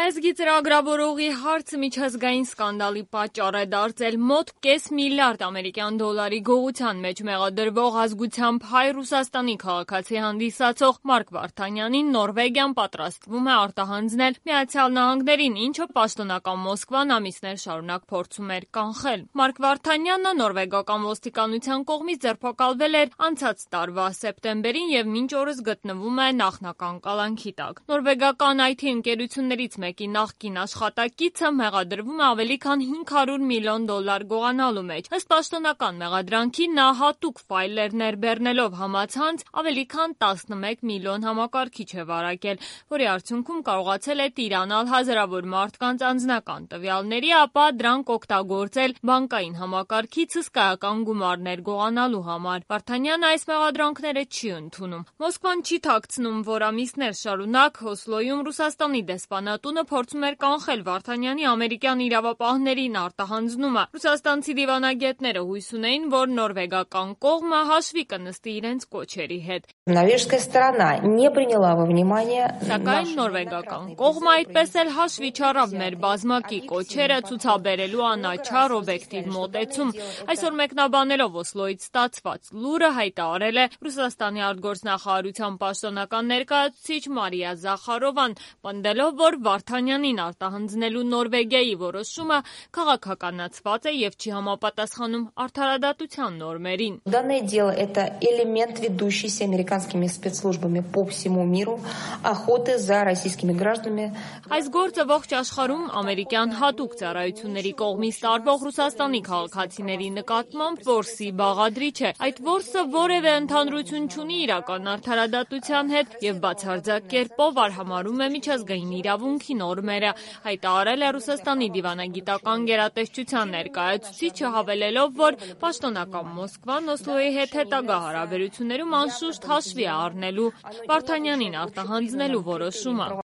Լեզգի ծրագրավորողի հարցը միջազգային սկանդալի պատճառ է դարձել մոտ կես միլիարդ ամերիկյան դոլարի գողության մեջ մեղադրվող ազգությամբ հայ Ռուսաստանի քաղաքացի հանդիսացող Մարկ Վարդանյանին Նորվեգիան պատրաստվում է արտահանձնել Միացյալ Նահանգներին, ինչը պաշտոնական Մոսկվան ամիսներ շարունակ փորձում էր կանխել։ Մարկ Վարդանյանը նորվեգական ոստիկանության կողմից ձերբակալվել էր անցած տարվա սեպտեմբերին եւ մինչ օրս գտնվում է նախնական կալանքի տակ։ Նորվեգական IT ընկերություններից մեկի նախկին աշխատակիցը մեղադրվում է ավելի քան 500 միլիոն դոլար գողանալու մեջ։ Ըստ պաշտոնական մեղադրանքի նա հատուկ ֆայլեր ներբեռնելով համացանց ավելի քան 11 միլիոն համակարգիչ է վարակել, որի արդյունքում կարողացել է տիրանալ հազարավոր մարդկանց անձնական տվյալների, ապա դրանք օգտագործել բանկային համակարգիցը հսկայական գումարներ գողանալու համար։ Վարդանյանը այս մեղադրանքները չի ընդունում։ Մոսկվան չի թաքցնում, որ ամիսներ շարունակ Օսլոյում Ռուսաստանի դեսպանատունը փորձում էր կանխել Վարդանյանի ամերիկյան իրավապահներին արտահանձնումը։ Ռուսաստանցի դիվանագետները հույս ունեին, որ նորվեգական կողմը հաշվի կնստի իրենց կոչերի հետ։ Նорвежская сторона не приняла во внимание. Սակայն նորվեգական կողմը այդպես էլ հաշվի չառավ մեր բազմակի կոչերը ցուցաբերելու անաչառ օբյեկտիվ մոտեցում։ Այսօր մեկնաբանելով Օսլոյից ստացված լուրը հայտարարել է Ռուսաստանի արտգործնախարարության պաշտոնական ներկայացուցիչ Մարիա Զախարովան, պնդելով, որ Վարդանյանին արտահանձնելու Նորվեգիայի որոշումը քաղաքականացված է եւ չի համապատասխանում արդարադատության նորմերին։ Данное дело это элемент ведущейся американскими спецслужбами по всему миру охоты за российскими гражданами. Այս գործը ողջ աշխարհում ամերիկյան հատուկ ծառայությունների կողմից տարվող Ռուսաստանի քաղաքացիների նկատմամբ որսի բաղադրիչ է։ Այդ որսը որևէ ընդհանրություն չունի իրական արդարադատության հետ եւ բացարձակ կերպով արհամարհում է միջազգային իրավունքի նորմերը, հայտարարել է Ռուսաստանի դիվանագիտական գերատեսչության ներկայացուցիչը, հավելելով, որ պաշտոնական Մոսկվան Օսլոյի հետ հետագա հարաբերություններում անշուշտ հաշվի է առնելու Վարդանյանին արտահանձնելու որոշումը։